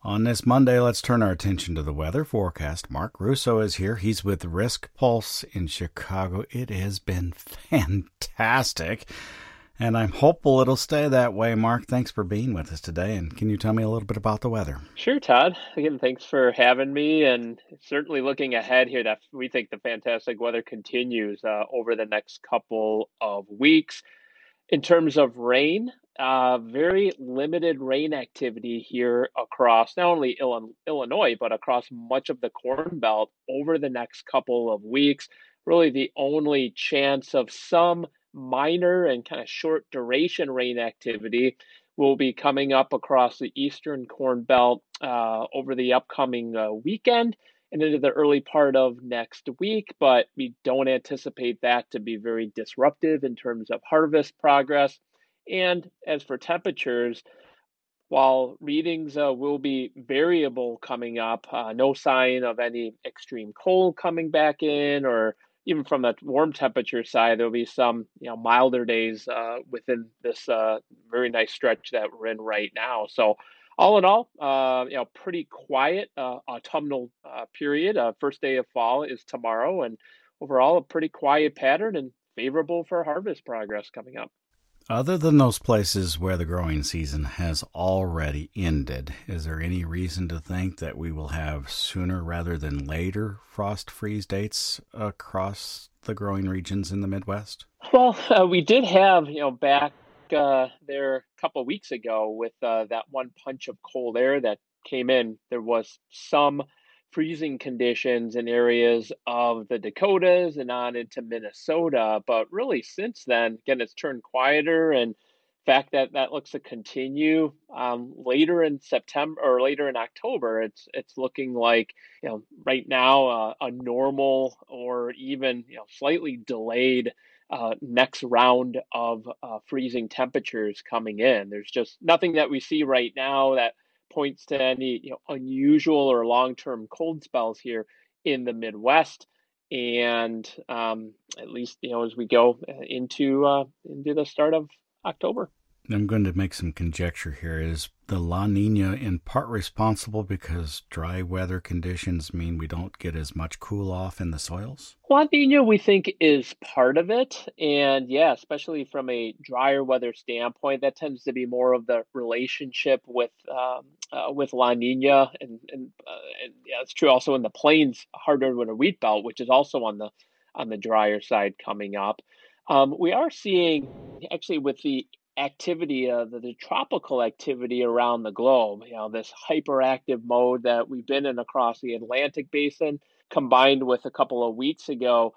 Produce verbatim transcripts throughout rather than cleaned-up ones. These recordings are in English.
On this Monday, let's turn our attention to the weather forecast. Mark Russo is here. He's with Risk Pulse in Chicago. It has been fantastic, and I'm hopeful it'll stay that way. Mark, thanks for being with us today, and can you tell me a little bit about the weather? Sure, Todd. Again, thanks for having me, and certainly looking ahead here that we think the fantastic weather continues uh, over the next couple of weeks. In terms of rain, uh, very limited rain activity here across not only Illi- Illinois, but across much of the Corn Belt over the next couple of weeks. Really, the only chance of some minor and kind of short duration rain activity will be coming up across the eastern Corn Belt uh, over the upcoming uh, weekend and into the early part of next week, but we don't anticipate that to be very disruptive in terms of harvest progress. And as for temperatures, while readings uh, will be variable coming up, uh, no sign of any extreme cold coming back in, or even from the warm temperature side, there'll be some you know milder days uh, within this uh, very nice stretch that we're in right now. So, all in all, uh, you know, pretty quiet uh, autumnal uh, period. Uh, first day of fall is tomorrow, and overall a pretty quiet pattern and favorable for harvest progress coming up. Other than those places where the growing season has already ended, is there any reason to think that we will have sooner rather than later frost freeze dates across the growing regions in the Midwest? Well, uh, we did have, you know, back uh, there a couple weeks ago with uh, that one punch of cold air that came in. There was some freezing conditions in areas of the Dakotas and on into Minnesota. But really, since then, again, it's turned quieter, and fact that that looks to continue um, later in September or later in October. It's it's looking like you know right now uh, a normal or even you know slightly delayed uh, next round of uh, freezing temperatures coming in. There's just nothing that we see right now that points to any you know unusual or long-term cold spells here in the Midwest. And um, at least you know as we go uh, into uh, into the start of October. I'm going to make some conjecture here. Is the La Nina in part responsible because dry weather conditions mean we don't get as much cool off in the soils? La Nina, we think, is part of it. And yeah, especially from a drier weather standpoint, that tends to be more of the relationship with um, uh, with La Nina. And, and, uh, and yeah, it's true also in the plains harder winter wheat belt, which is also on the on the drier side coming up. Um, we are seeing actually with the activity, uh, the, the tropical activity around the globe, you know, this hyperactive mode that we've been in across the Atlantic basin, combined with a couple of weeks ago,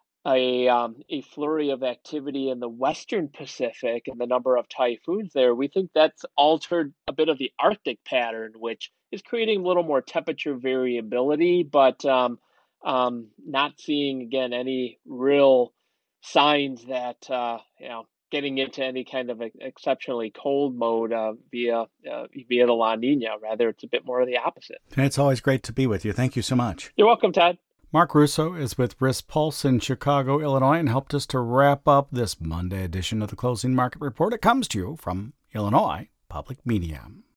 a um, a flurry of activity in the Western Pacific and the number of typhoons there, we think that's altered a bit of the Arctic pattern, which is creating a little more temperature variability, but um, um, not seeing again any real signs that uh, you know getting into any kind of ex- exceptionally cold mode uh, via uh, via the La Nina. Rather, it's a bit more of the opposite. It's always great to be with you. Thank you so much. You're welcome, Todd. Mark Russo is with Risk Pulse in Chicago, Illinois, and helped us to wrap up this Monday edition of the Closing Market Report. It comes to you from Illinois Public Media.